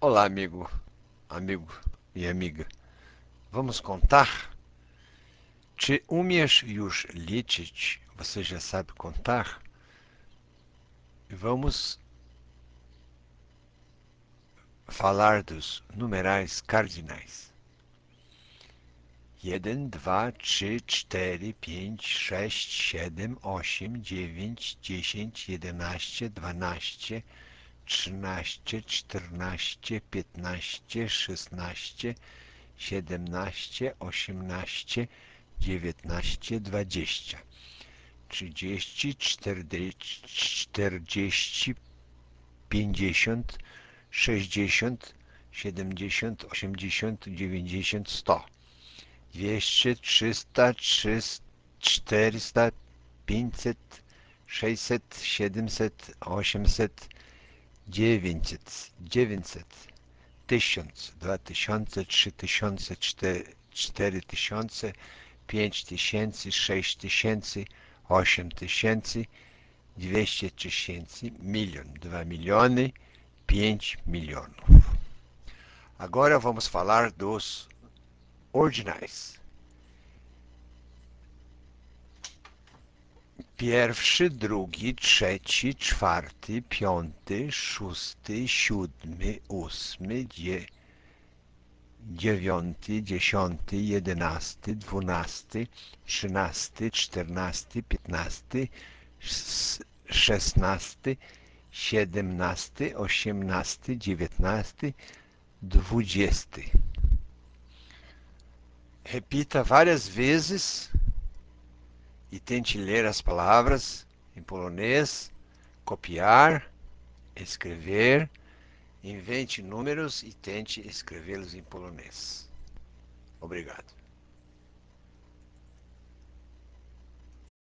Olá, amigo e amiga. Vamos contar? Czy umiesz już liczyć? Você já sabe contar? Vamos falar dos numerais cardinais. 1, 2, 3, 4, 5, 6, 7, 8, 9, 10, 11, 12, 13, 14, 15, 16, 17, 18, 19, 20, 30, 40, 50, 60, 70, 80, 90, 100, 200, 300, 400, 500, 600, 700, 800, 900, 900, 1000, 2000, 3000, 4000, 5000, 6000, 8000, 200 tysięcy, milion, 2 miliony, 5 milionów. Agora vamos falar dos ordinais. Pierwszy, drugi, trzeci, czwarty, piąty, szósty, siódmy, ósmy, dziewiąty, dziesiąty, jedenasty, dwunasty, trzynasty, czternasty, piętnasty, szesnasty, siedemnasty, osiemnasty, dziewiętnasty, 20. Repita várias vezes e tente ler as palavras em polonês, copiar, escrever, invente números e tente escrevê-los em polonês. Obrigado.